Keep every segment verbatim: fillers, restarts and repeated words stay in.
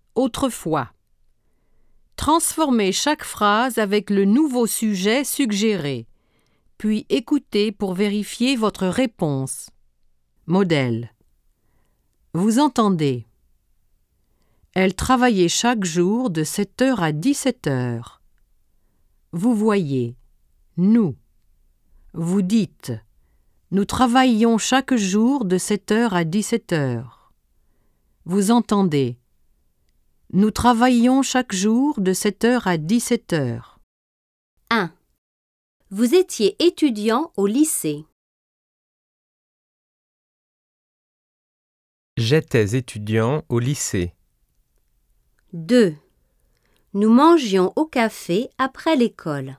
Autrefois. Transformez chaque phrase avec le nouveau sujet suggéré, puis écoutez pour vérifier votre réponse. Modèle. Vous entendez. Elle travaillait chaque jour de sept heures à dix-sept heures. Vous voyez. Nous. Vous dites. Nous travaillions chaque jour de sept heures à dix-sept heures. Vous entendez. Nous travaillions chaque jour de sept heures à dix-sept heures. un. Vous étiez étudiant au lycée. J'étais étudiant au lycée. deux. Nous mangions au café après l'école.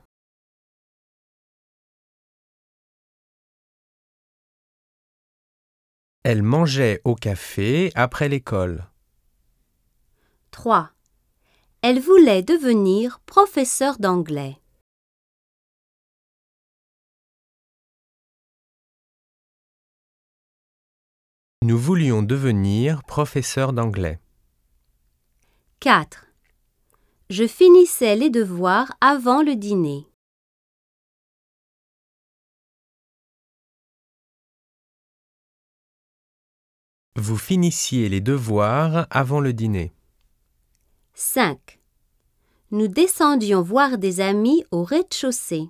Elle mangeait au café après l'école. trois. Elle voulait devenir professeure d'anglais. Nous voulions devenir professeurs d'anglais. quatre. Je finissais les devoirs avant le dîner. Vous finissiez les devoirs avant le dîner. cinq. Nous descendions voir des amis au rez-de-chaussée.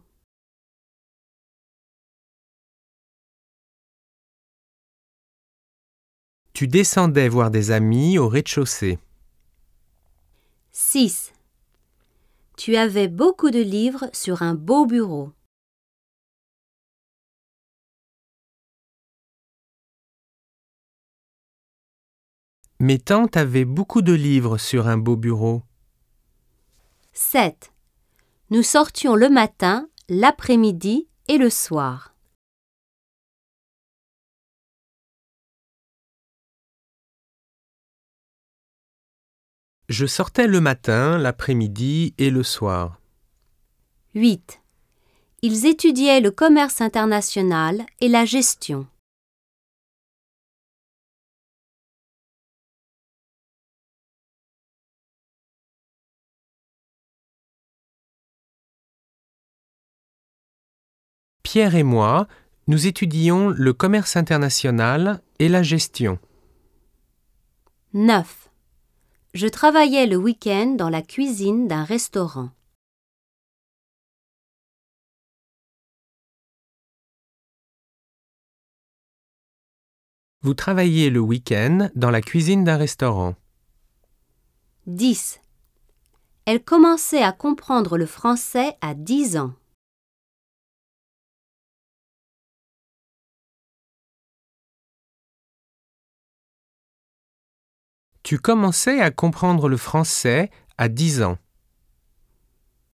Tu descendais voir des amis au rez-de-chaussée. six. Tu avais beaucoup de livres sur un beau bureau. Mes tantes avaient beaucoup de livres sur un beau bureau. sept. Nous sortions le matin, l'après-midi et le soir. Je sortais le matin, l'après-midi et le soir. huit. Ils étudiaient le commerce international et la gestion. Pierre et moi, nous étudions le commerce international et la gestion. neuf. Je travaillais le week-end dans la cuisine d'un restaurant. Vous travailliez le week-end dans la cuisine d'un restaurant. dix. Elle commençait à comprendre le français à dix ans. Tu commençais à comprendre le français à dix ans.